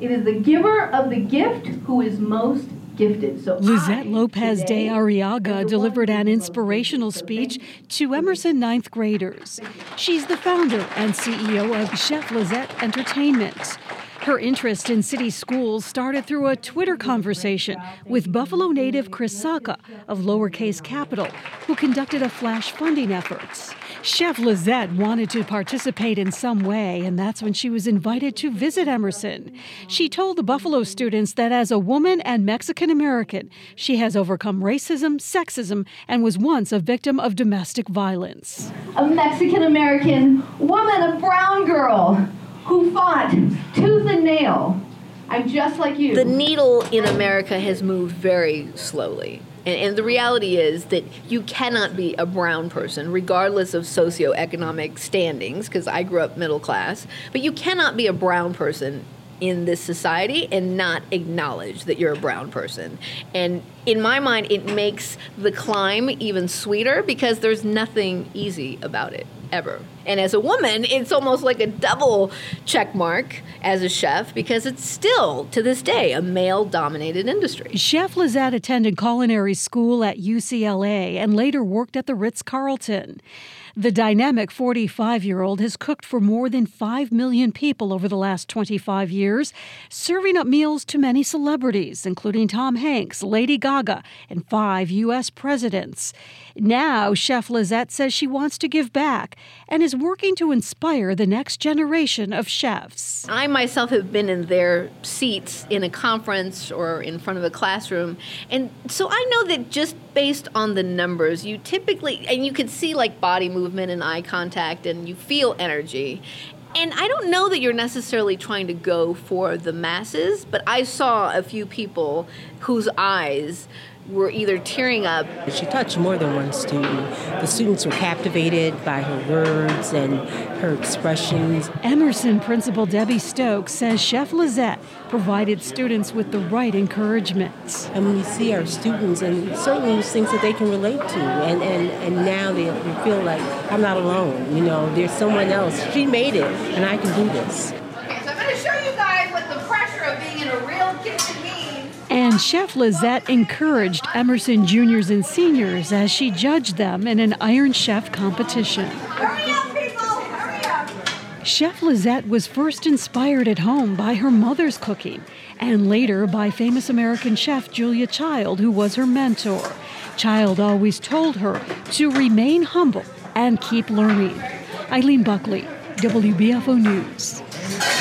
It is the giver of the gift who is most gifted. So Lizette Lopez de Arriaga delivered an inspirational speech to Emerson ninth graders. She's the founder and CEO of Chef Lizette Entertainment. Her interest in city schools started through a Twitter conversation with Buffalo native Chris Saka of Lowercase Capital, who conducted a flash funding effort. Chef Lizette wanted to participate in some way, and that's when she was invited to visit Emerson. She told the Buffalo students that as a woman and Mexican American, she has overcome racism, sexism, and was once a victim of domestic violence. A Mexican American woman, a brown girl, who fought tooth and nail. I'm just like you. The needle in America has moved very slowly. And the reality is that you cannot be a brown person, regardless of socioeconomic standings, because I grew up middle class, but you cannot be a brown person in this society and not acknowledge that you're a brown person. And in my mind, it makes the climb even sweeter because there's nothing easy about it, ever. And as a woman, it's almost like a double check mark as a chef because it's still, to this day, a male-dominated industry. Chef Lizette attended culinary school at UCLA and later worked at the Ritz-Carlton. The dynamic 45-year-old has cooked for more than 5 million people over the last 25 years, serving up meals to many celebrities, including Tom Hanks, Lady Gaga, and 5 U.S. presidents. Now, Chef Lizette says she wants to give back and is working to inspire the next generation of chefs. I myself have been in their seats in a conference or in front of a classroom, and so I know that just based on the numbers, you typically, and you can see like body movement and eye contact, and you feel energy. And I don't know that you're necessarily trying to go for the masses, but I saw a few people whose eyes were either tearing up. She touched more than one student. The students were captivated by her words and her expressions. Emerson principal Debbie Stokes says Chef Lizette provided students with the right encouragement. And we see our students and certainly those things that they can relate to. And now they feel like, I'm not alone. You know, there's someone else. She made it, and I can do this. Okay, so I'm going to show you guys what the pressure of being in a real kitchen means. And Chef Lizette encouraged Emerson juniors and seniors as she judged them in an Iron Chef competition. Hurry up, people! Hurry up! Chef Lizette was first inspired at home by her mother's cooking and later by famous American chef Julia Child, who was her mentor. Child always told her to remain humble and keep learning. Eileen Buckley, WBFO News.